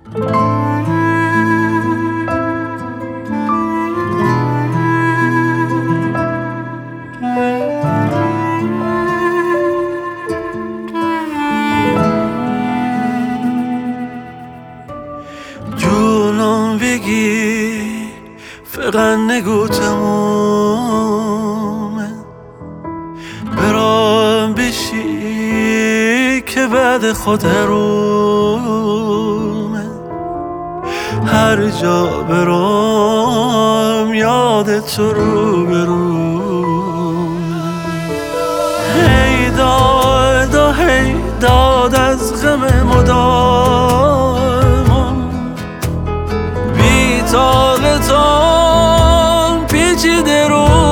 جونم بگی فقط نگو تمومه، برام بشی که بعد خود رومه. هر جا برام یاد تو رو برومه. هی داد از غم مدام، بی طاقتم پیچیده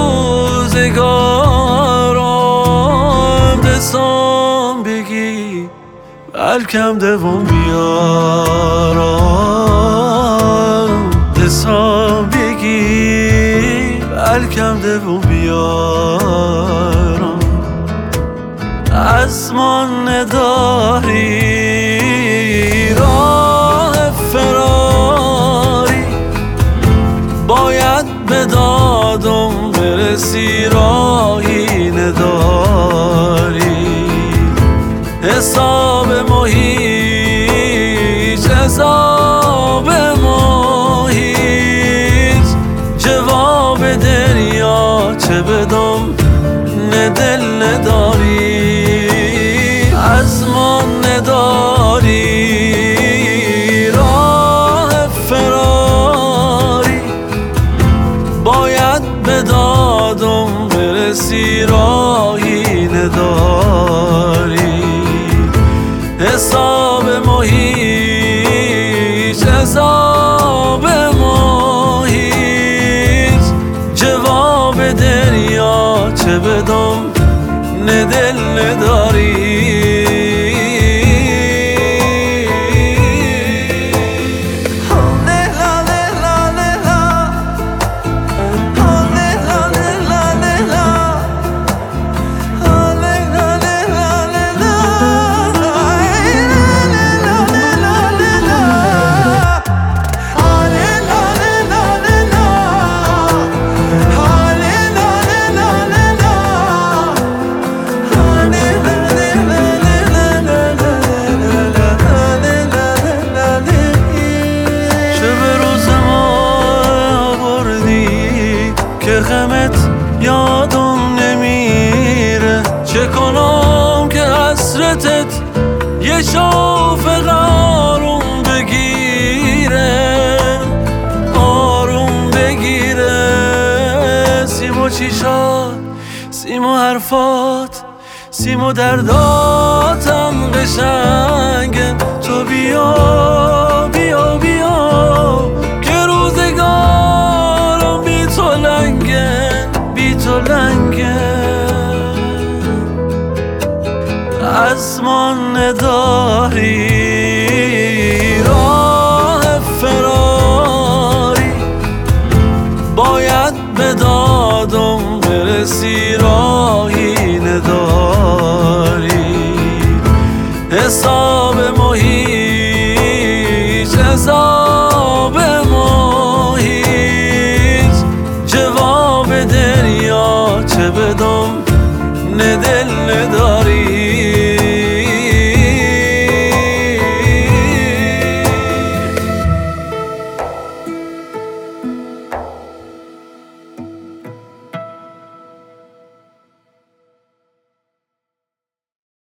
روزگارم. دستم بگی بلکم دوم بیارم، دستم بگی بلکم دوم بیارم. آسمان نداری راه فراری، باید به دادم برسی راهی نداری. حساب محیط حساب محیط، جواب دریا چه بدم نه دل نداری. آسمان نداری راه فراری، باید به دادم برسی راهی نداری. حساب محیط حساب محیط، جواب دریا چه بدم نه دل نداری. که غمت یادم نمیره، چه کنم که حسرتت یه شافق آروم بگیره، آروم بگیره. سیم چیشات، سیم حرفات، سیم درداتم قشنگه. تو بیا بیا بیا که روزگارم بی تو لنگه، بی تو لنگه. آسمان نداری راه فراری، باید به دادم برسی راهی نداری. حساب محیط حساب